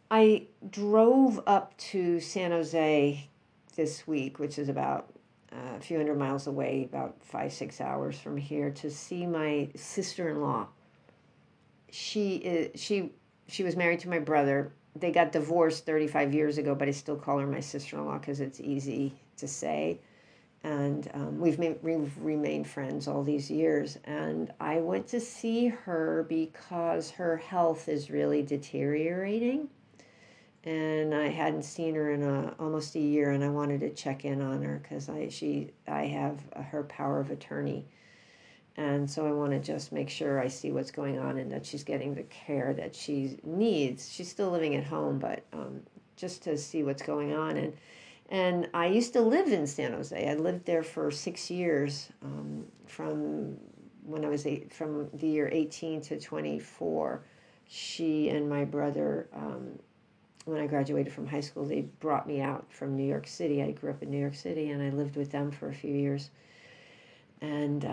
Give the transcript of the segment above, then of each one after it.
I drove up to San Jose this week, which is about a few hundred miles away, about 5, 6 hours from here, to see my sister-in-law. She was married to my brother. They got divorced 35 years ago, but I still call her my sister-in-law because it's easy to say. And we've remained friends all these years. And I went to see her because her health is really deteriorating, and I hadn't seen her in almost a year, and I wanted to check in on her because I have her power of attorney, and so I want to just make sure I see what's going on and that she's getting the care that she needs. She's still living at home, but just to see what's going on. And I used to live in San Jose. I lived there for 6 years, from when I was from the year 18 to 24. She and my brother, when I graduated from high school, they brought me out from New York City. I grew up in New York City, and I lived with them for a few years. And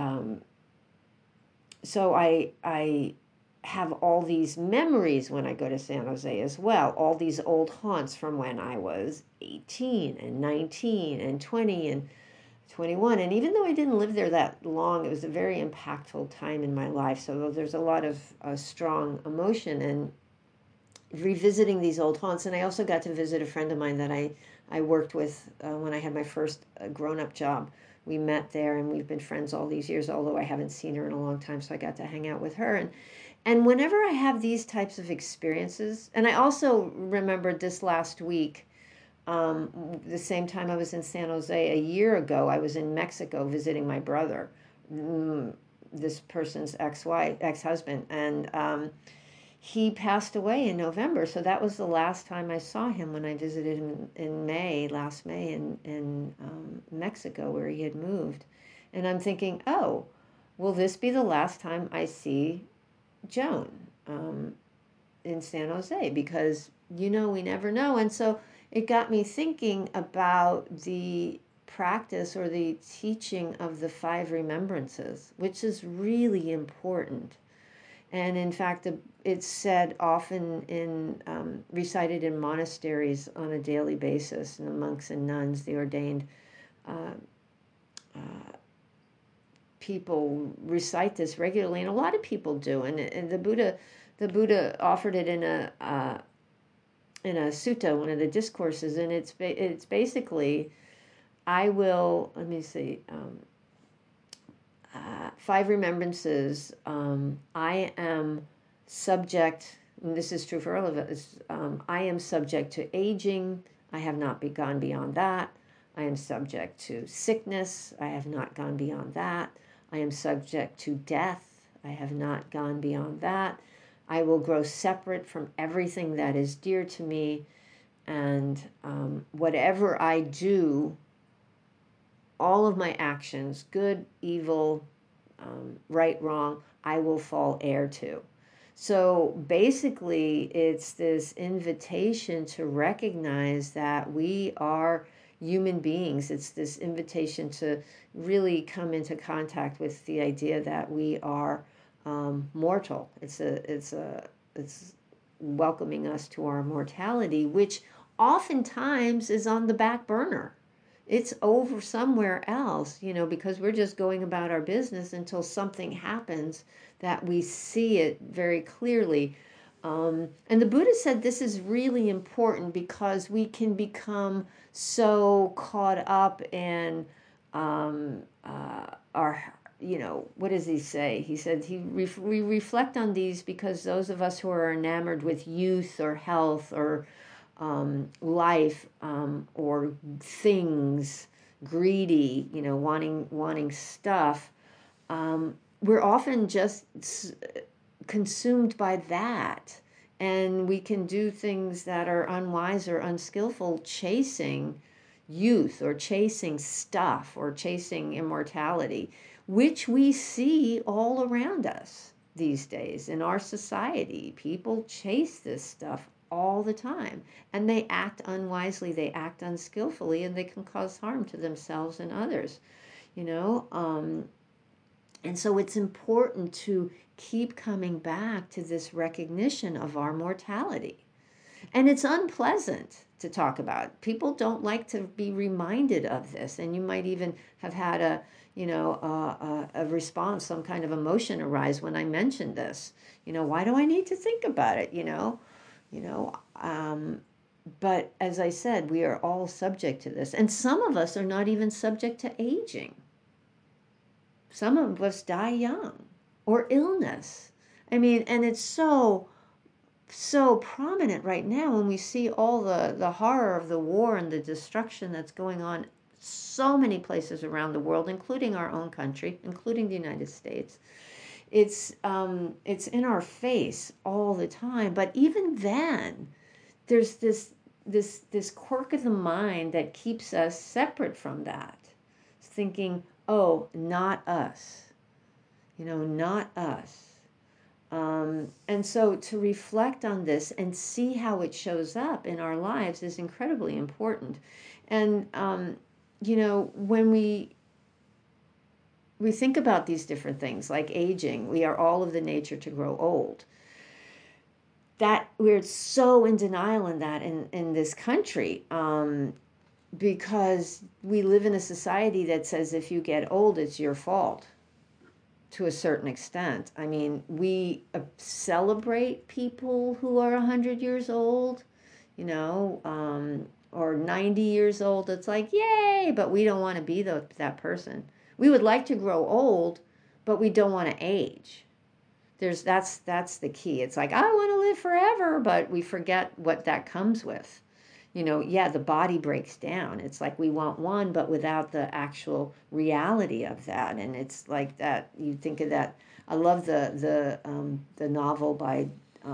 so I have all these memories when I go to San Jose as well. All these old haunts from when I was 18 and 19 and 20 and 21. And even though I didn't live there that long, it was a very impactful time in my life. So there's a lot of strong emotion and revisiting these old haunts. And I also got to visit a friend of mine that I worked with when I had my first grown-up job. We met there, and we've been friends all these years, although I haven't seen her in a long time, so I got to hang out with her. And whenever I have these types of experiences, and I also remembered this last week, the same time I was in San Jose a year ago, I was in Mexico visiting my brother, this person's ex-husband, and he passed away in November. So that was the last time I saw him, when I visited him in last May in Mexico, where he had moved. And I'm thinking, oh, will this be the last time I see Joan in San Jose? Because, we never know. And so it got me thinking about the practice or the teaching of the 5 remembrances, which is really important. And in fact, it's said often recited in monasteries on a daily basis, and the monks and nuns, the ordained people, recite this regularly, and a lot of people do. And the Buddha offered it in a sutta, one of the discourses, and it's basically, I will, let me see. 5 remembrances. I am subject, and this is true for all of us, I am subject to aging. I have not gone beyond that. I am subject to sickness. I have not gone beyond that. I am subject to death. I have not gone beyond that. I will grow separate from everything that is dear to me. And whatever I do, all of my actions, good, evil, right, wrong, I will fall heir to. So basically, it's this invitation to recognize that we are human beings. It's this invitation to really come into contact with the idea that we are mortal. It's welcoming us to our mortality, which oftentimes is on the back burner. It's over somewhere else, because we're just going about our business until something happens that we see it very clearly. And the Buddha said this is really important because we can become so caught up in our, what does he say? He said we reflect on these because those of us who are enamored with youth or health or life, or things, greedy, wanting stuff, we're often just consumed by that, and we can do things that are unwise or unskillful, chasing youth or chasing stuff or chasing immortality, which we see all around us these days in our society. People chase this stuff all the time, and they act unwisely, they act unskillfully, and they can cause harm to themselves and others, and so it's important to keep coming back to this recognition of our mortality. And it's unpleasant to talk about. People don't like to be reminded of this. And you might even have had a response, some kind of emotion arise when I mentioned this. Why do I need to think about it? You know, but as I said, we are all subject to this. And some of us are not even subject to aging. Some of us die young or illness. I mean, and it's so prominent right now when we see all the horror of the war and the destruction that's going on so many places around the world, including our own country, including the United States. It's in our face all the time. But even then, there's this quirk of the mind that keeps us separate from that, thinking, oh, not us, not us. And so to reflect on this and see how it shows up in our lives is incredibly important. And when we think about these different things like aging, we are all of the nature to grow old. That we're so in denial in that in this country, because we live in a society that says if you get old, it's your fault to a certain extent. I mean, we celebrate people who are 100 years old, or 90 years old. It's like, yay, but we don't want to be that person. We would like to grow old, but we don't want to age. That's the key. It's like, I want to live forever, but we forget what that comes with. The body breaks down. It's like we want one, but without the actual reality of that. And it's like that. You think of that. I love the novel by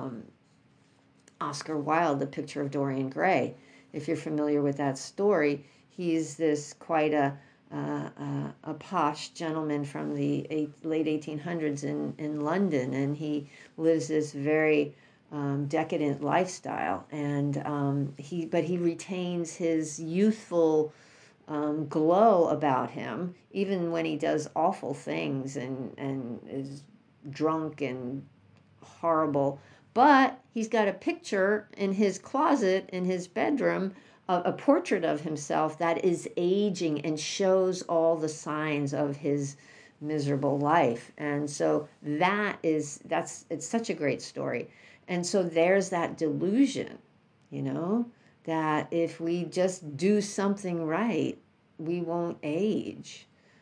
Oscar Wilde, The Picture of Dorian Gray. If you're familiar with that story, he's this quite a posh gentleman from the late 1800s in London, and he lives this very decadent lifestyle, and he retains his youthful glow about him, even when he does awful things and is drunk and horrible. But he's got a picture in his closet in his bedroom, a portrait of himself that is aging and shows all the signs of his miserable life. And so it's such a great story. And so there's that delusion, that if we just do something right, we won't age.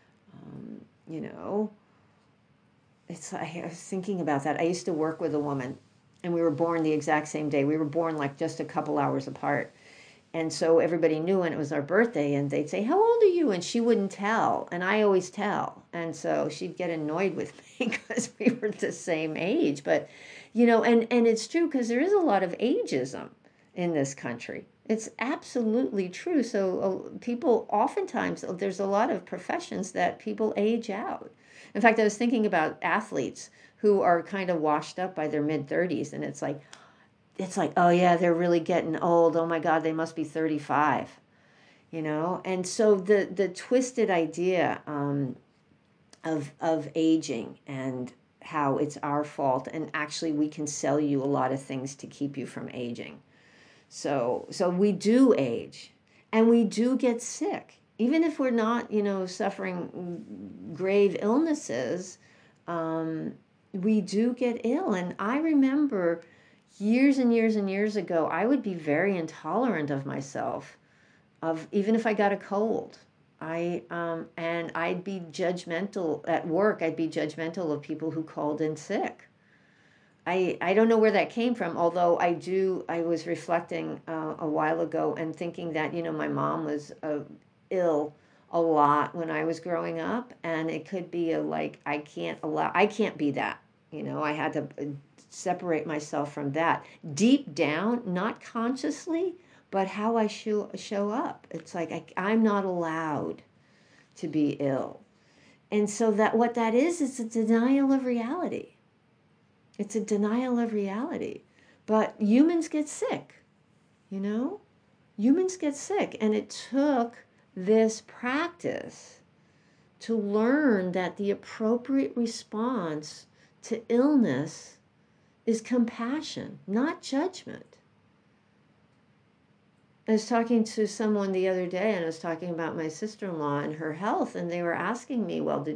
It's I was thinking about that. I used to work with a woman, and we were born the exact same day. We were born like just a couple hours apart. And so everybody knew when it was our birthday, and they'd say, how old are you? And she wouldn't tell. And I always tell. And so she'd get annoyed with me because we were the same age. But, and it's true because there is a lot of ageism in this country. It's absolutely true. So people oftentimes, there's a lot of professions that people age out. In fact, I was thinking about athletes who are kind of washed up by their mid-30s. And it's like, oh yeah, they're really getting old. Oh my God, they must be 35, And so the twisted idea of aging and how it's our fault, and actually we can sell you a lot of things to keep you from aging. So we do age, and we do get sick, even if we're not, suffering grave illnesses. We do get ill, and I remember years and years and years ago, I would be very intolerant of myself, even if I got a cold. And I'd be judgmental at work. I'd be judgmental of people who called in sick. I don't know where that came from, although I was reflecting a while ago and thinking that, my mom was ill a lot when I was growing up, and it could be I can't be that. I had to separate myself from that. Deep down, not consciously, but how I show up. It's like I'm not allowed to be ill. And so what that is a denial of reality. It's a denial of reality. But humans get sick, Humans get sick. And it took this practice to learn that the appropriate response to illness is compassion, not judgment. I was talking to someone the other day, and I was talking about my sister-in-law and her health, and they were asking me, well,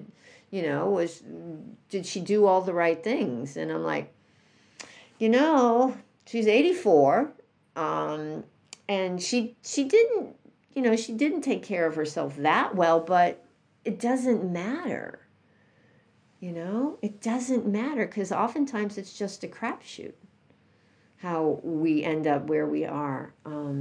did she do all the right things? And I'm like, she's 84, and she didn't, she didn't take care of herself that well, but it doesn't matter. It doesn't matter, because oftentimes it's just a crapshoot how we end up where we are.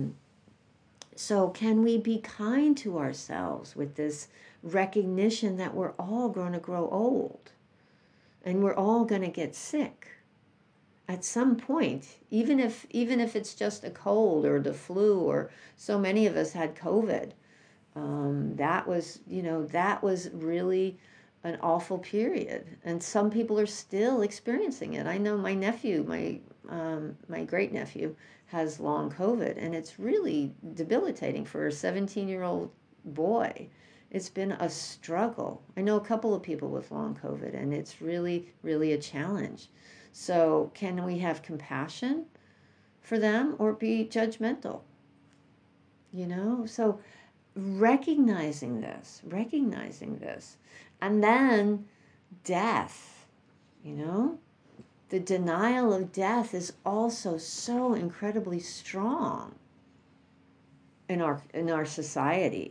So can we be kind to ourselves with this recognition that we're all going to grow old and we're all going to get sick at some point, even if it's just a cold or the flu, or so many of us had COVID. That was really an awful period, and some people are still experiencing it. I know my nephew, my great nephew, has long COVID, and it's really debilitating for a 17-year-old boy. It's been a struggle. I know a couple of people with long COVID, and it's really, really a challenge. So can we have compassion for them or be judgmental? So recognizing this, and then death, the denial of death is also so incredibly strong in our society.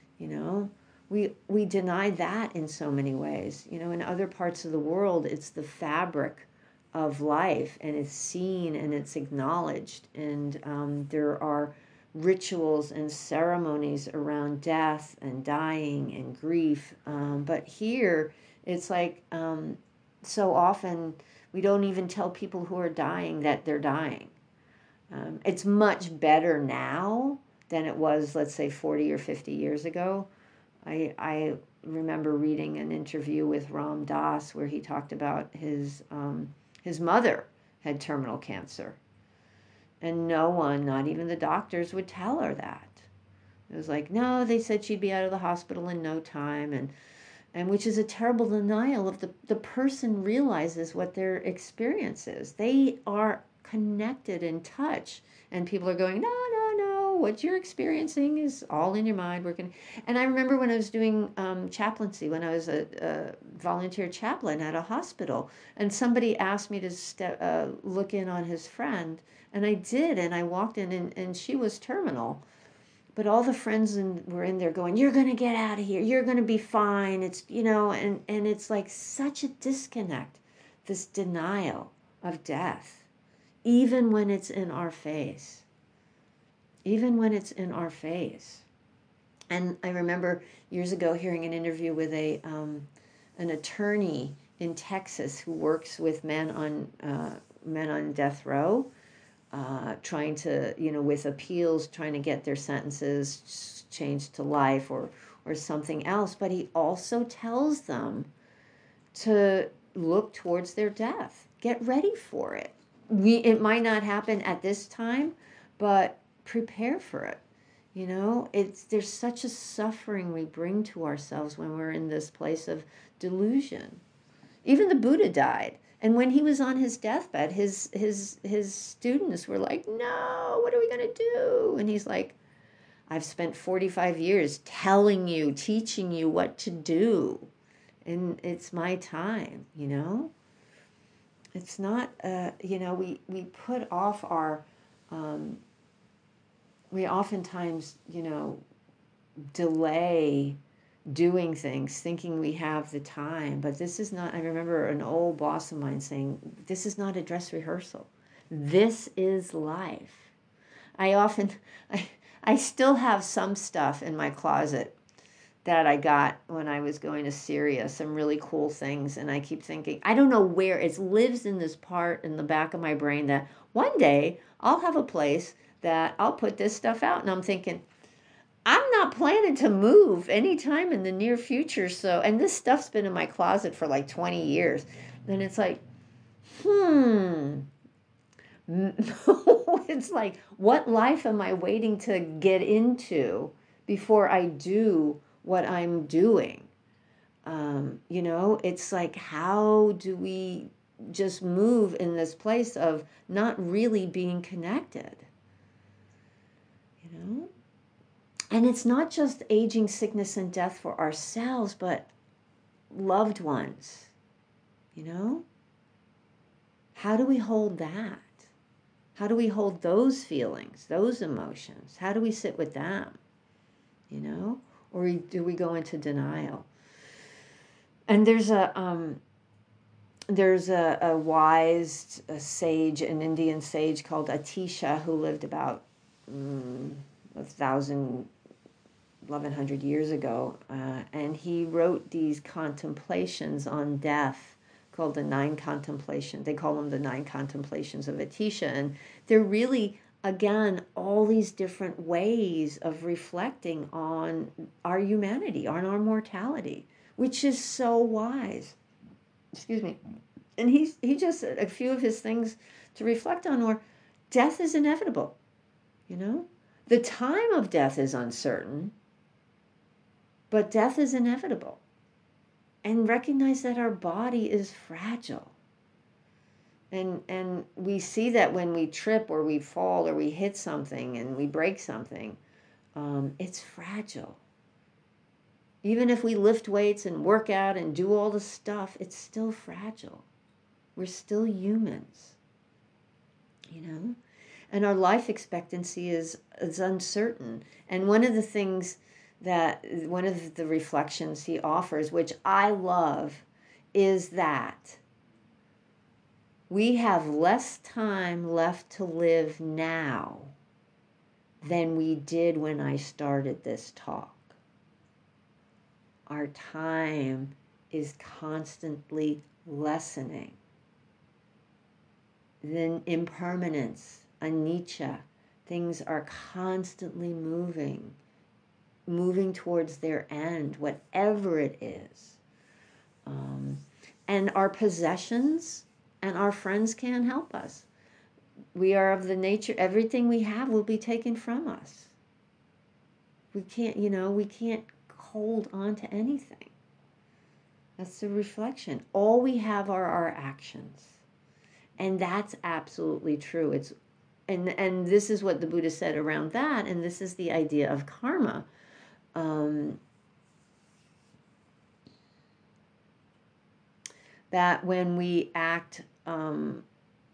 We deny that in so many ways. In other parts of the world, it's the fabric of life, and it's seen and it's acknowledged, and there are rituals and ceremonies around death and dying and grief. But here, it's like so often we don't even tell people who are dying that they're dying. It's much better now than it was, let's say, 40 or 50 years ago. I remember reading an interview with Ram Dass where he talked about his mother had terminal cancer. And no one, not even the doctors, would tell her that. It was like, no, they said she'd be out of the hospital in no time, and which is a terrible denial of the person realizes what their experience is. They are connected, in touch, and people are going, no, what you're experiencing is all in your mind. And I remember when I was doing chaplaincy, when I was a volunteer chaplain at a hospital, and somebody asked me to look in on his friend, and I did, and I walked in, and she was terminal. But all the friends were in there going, you're going to get out of here. You're going to be fine. It's, and it's like such a disconnect, this denial of death, even when it's in our face. Even when it's in our face. And I remember years ago hearing an interview with an attorney in Texas who works with men on death row, trying to, with appeals, trying to get their sentences changed to life or something else. But he also tells them to look towards their death. Get ready for it. It might not happen at this time, but prepare for it. There's such a suffering we bring to ourselves when we're in this place of delusion. Even the Buddha died. And when he was on his deathbed, his students were like, no, what are we going to do? And he's like, I've spent 45 years telling you, teaching you what to do. And it's my time, It's not, we put off our, we oftentimes, delay doing things thinking we have the time, but this is not. I remember an old boss of mine saying, this is not a dress rehearsal. This is life. I still have some stuff in my closet that I got when I was going to Syria, some really cool things, and I keep thinking, I don't know where, it lives in this part in the back of my brain that one day I'll have a place that I'll put this stuff out, and I'm thinking, I'm not planning to move anytime in the near future. So, and this stuff's been in my closet for like 20 years. And it's like, it's like, what life am I waiting to get into before I do what I'm doing? It's like, how do we just move in this place of not really being connected? you know? And it's not just aging, sickness, and death for ourselves, but loved ones, you know? How do we hold that? How do we hold those feelings, those emotions? How do we sit with them, you know? Or do we go into denial? And there's a wise sage, an Indian sage called Atisha, who lived about 1100 years ago, and he wrote these contemplations on death called the Nine Contemplations. They call them the Nine Contemplations of Atisha, and they're really, again, all these different ways of reflecting on our humanity, on our mortality, which is so wise. Excuse me. And he just, a few of his things to reflect on were, death is inevitable, you know? The time of death is uncertain, but death is inevitable. And recognize that our body is fragile. And we see that when we trip or we fall or we hit something and we break something, it's fragile. Even if we lift weights and work out and do all the stuff, it's still fragile. We're still humans, you know? And our life expectancy is uncertain. And one of the things one of the reflections he offers, which I love, is that we have less time left to live now than we did when I started this talk. Our time is constantly lessening. Then impermanence, anicca, things are constantly moving towards their end, whatever it is. And our possessions and our friends can't help us. We are of the nature, everything we have will be taken from us. We can't, we can't hold on to anything. That's the reflection. All we have are our actions. And that's absolutely true. And this is what the Buddha said around that, and this is the idea of karma. That when we act, when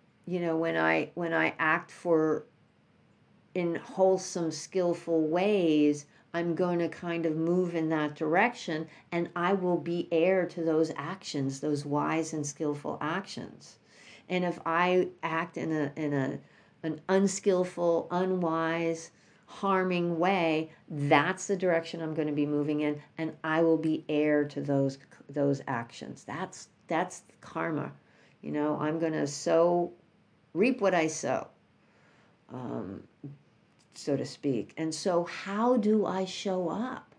I act in wholesome, skillful ways, I'm going to kind of move in that direction, and I will be heir to those actions, those wise and skillful actions. And if I act in an unskillful, unwise, harming way, that's the direction I'm going to be moving in, and I will be heir to those actions. That's karma. I'm going to reap what I sow, so to speak. And so how do I show up?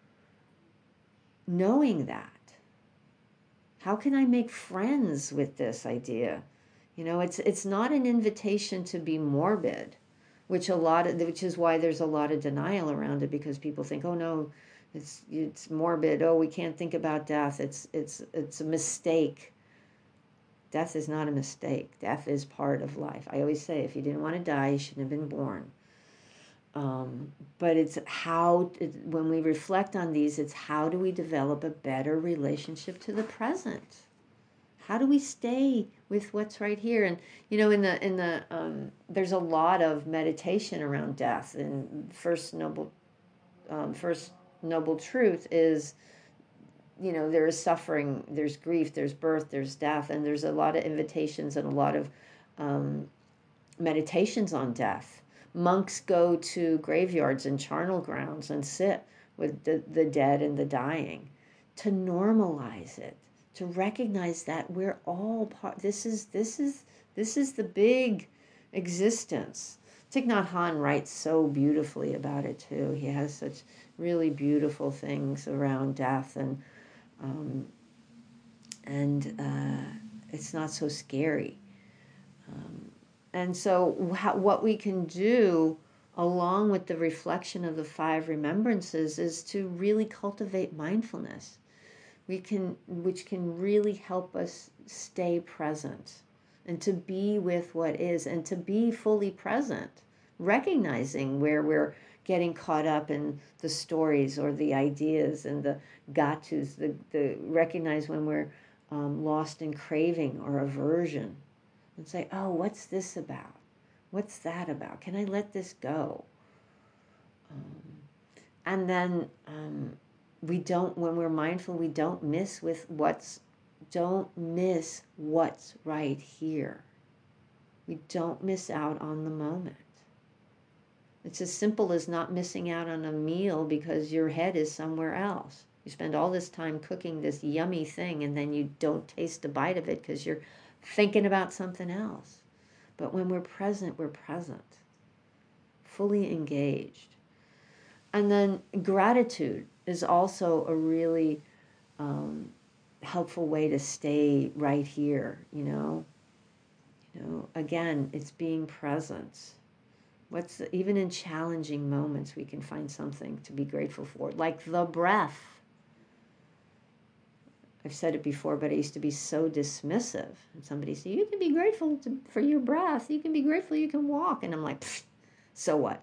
Knowing that. How can I make friends with this idea? It's not an invitation to be morbid, which is why there's a lot of denial around it, because people think, oh no, it's morbid. Oh, we can't think about death. It's a mistake. Death is not a mistake. Death is part of life. I always say, if you didn't want to die, you shouldn't have been born. But it's when we reflect on these, it's how do we develop a better relationship to the present? How do we stay with what's right here? And there's a lot of meditation around death. And first noble truth is, there is suffering, there's grief, there's birth, there's death, and there's a lot of invitations and a lot of meditations on death. Monks go to graveyards and charnel grounds and sit with the dead and the dying to normalize it, to recognize that we're all part. This is the big existence. Thich Nhat Hanh writes so beautifully about it too. He has such really beautiful things around death, and it's not so scary. And so what we can do, along with the reflection of the 5 remembrances, is to really cultivate mindfulness. Which can really help us stay present and to be with what is and to be fully present, recognizing where we're getting caught up in the stories or the ideas and the got tos, the recognize when we're lost in craving or aversion, and say, oh, what's this about? What's that about? Can I let this go? And then we don't, when we're mindful, we don't miss what's right here. We don't miss out on the moment. It's as simple as not missing out on a meal because your head is somewhere else. You spend all this time cooking this yummy thing and then you don't taste a bite of it because you're thinking about something else. But when we're present, fully engaged. And then gratitude is also a really helpful way to stay right here, Again, it's being present. Even in challenging moments, we can find something to be grateful for, like the breath. I've said it before, but I used to be so dismissive. And somebody said, you can be grateful for your breath. You can be grateful you can walk. And I'm like, so what?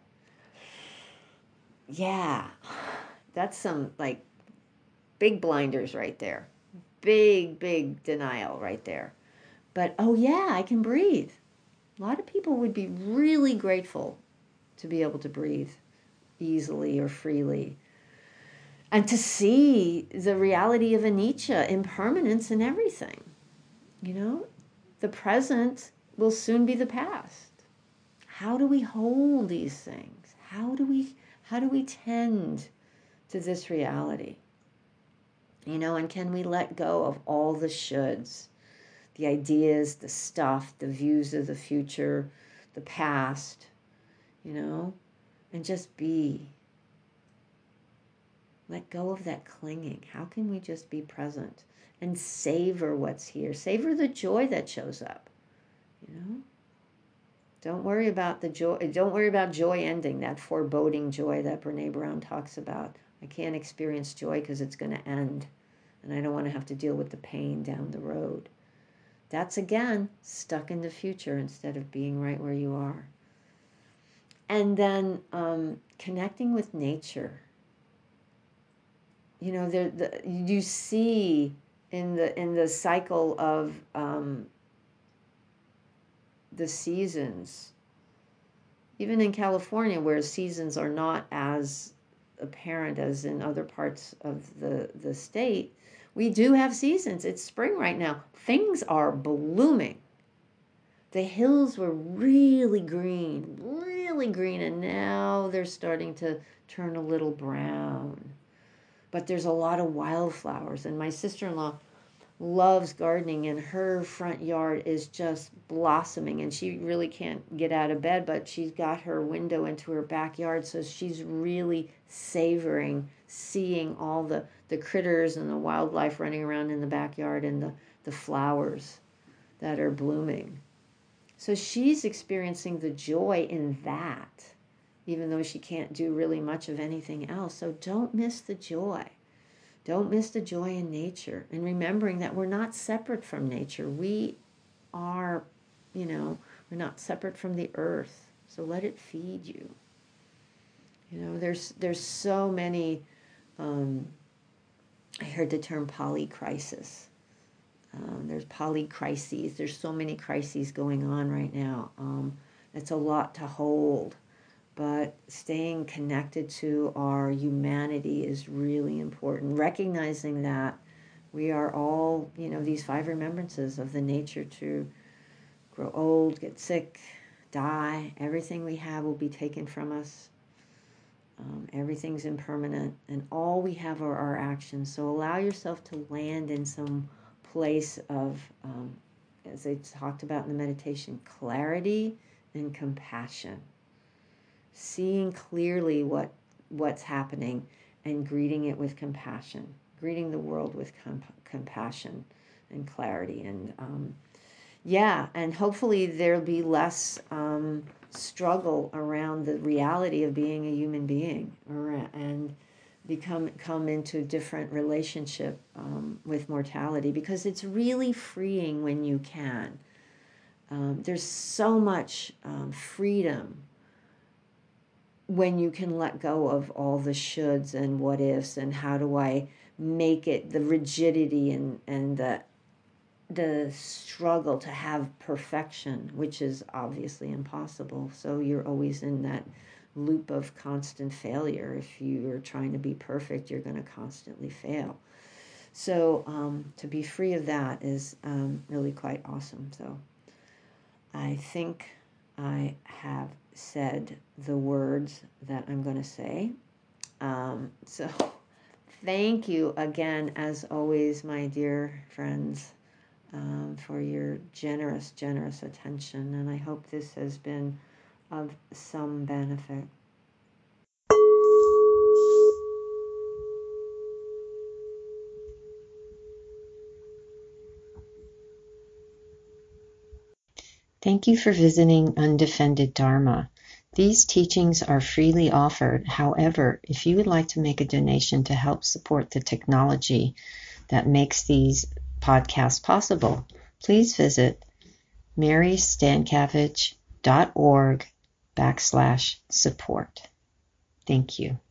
Yeah, that's some like big blinders right there. Big denial right there. But, oh yeah, I can breathe. A lot of people would be really grateful to be able to breathe easily or freely. And to see the reality of anicca, impermanence in everything. The present will soon be the past. How do we hold these things? How do we tend to this reality? And can we let go of all the shoulds, the ideas, the stuff, the views of the future, the past, and just be. Let go of that clinging. How can we just be present and savor what's here? Savor the joy that shows up, Don't worry about the joy. Don't worry about joy ending, that foreboding joy that Brene Brown talks about. I can't experience joy because it's going to end, and I don't want to have to deal with the pain down the road. That's, again, stuck in the future instead of being right where you are. And then connecting with nature. You see in the cycle of the seasons, even in California, where seasons are not as apparent as in other parts of the state, we do have seasons. It's spring right now. Things are blooming. The hills were really green, and now they're starting to turn a little brown. But there's a lot of wildflowers, and my sister-in-law loves gardening, and her front yard is just blossoming, and she really can't get out of bed, but she's got her window into her backyard, so she's really savoring seeing all the critters and the wildlife running around in the backyard and the flowers that are blooming. So she's experiencing the joy in that, even though she can't do really much of anything else. So don't miss the joy. Don't miss the joy in nature, and remembering that we're not separate from nature. We are, we're not separate from the earth. So let it feed you. There's so many, I heard the term polycrisis. There's polycrises. There's so many crises going on right now. It's a lot to hold. But staying connected to our humanity is really important. Recognizing that we are all, these 5 remembrances of the nature to grow old, get sick, die. Everything we have will be taken from us. Everything's impermanent, and all we have are our actions. So allow yourself to land in some place of, as I talked about in the meditation, clarity and compassion. Seeing clearly what's happening and greeting it with compassion, greeting the world with compassion and clarity. And and hopefully there'll be less struggle around the reality of being a human being, and come into a different relationship with mortality, because it's really freeing when you can. There's so much freedom when you can let go of all the shoulds and what ifs and how do I make it, the rigidity and the struggle to have perfection, which is obviously impossible. So you're always in that loop of constant failure. If you're trying to be perfect, you're going to constantly fail. So to be free of that is really quite awesome. So I think I have said the words that I'm going to say. So thank you again, as always, my dear friends, for your generous, generous attention. And I hope this has been of some benefit. Thank you for visiting Undefended Dharma. These teachings are freely offered. However, if you would like to make a donation to help support the technology that makes these podcasts possible, please visit marystankavich.org/support. Thank you.